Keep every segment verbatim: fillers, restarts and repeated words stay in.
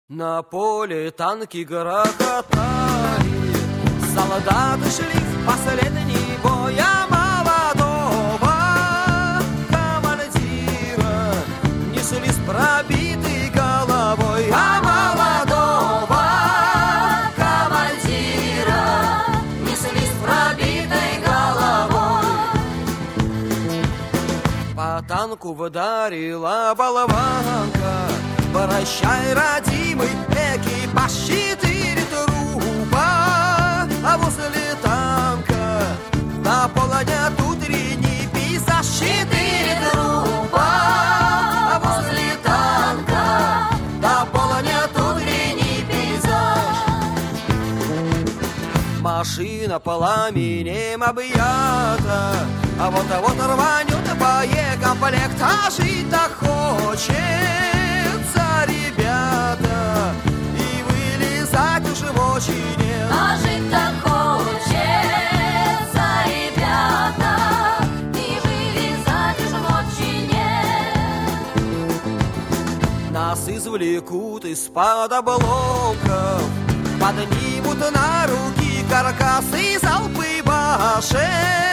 На поле танки грохотали, солдаты шли в последний бой, а молодого командира несли с пробитой головой, а молодого командира несли с пробитой головой. По танку вдарила болванка, прощай, родимый, экипаж четыре трупа, а возле танка наполнят утренний пейзаж. Четыре трупа, а возле танка наполнят утренний пейзаж. Машина пламенем объята, а вот а вот рванет боекомплект, а жить-то хочется, ребята, и вылезать уже очень нет. А жить-то хочется, ребята, и вылезать уже очень нет. Нас извлекут из-под обломков, поднимут на руки каркасы, залпы башенных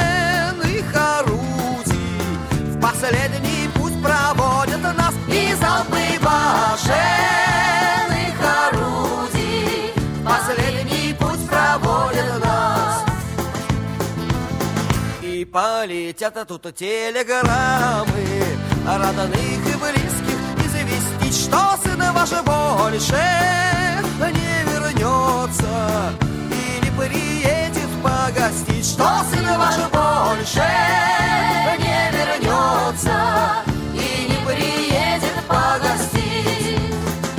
орудий. В последний путь проводят нас и залпы башенных орудий. В последний путь проводят нас. И полетят тут телеграммы родных и близких известить, что сын ваш больше не вернется и не приедет погостить, что сын ваш больше не вернется и не приедет погостить.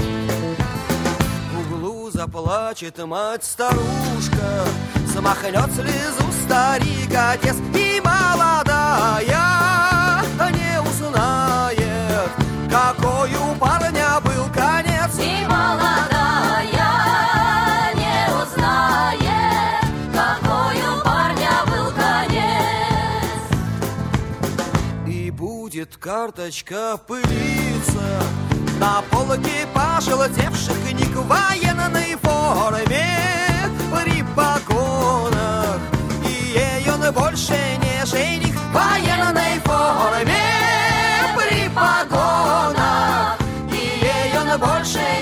В углу заплачет мать-старушка, смахнет слезу старик-отец, и молодая не узнает, какой у парня был конец. И молодая не узнает, какой у парня был конец. И будет карточка пылиться на полке пожелтевших книг в военной форме при погонах, и ей он больше не жених. В военной форме при погонах, и ей он больше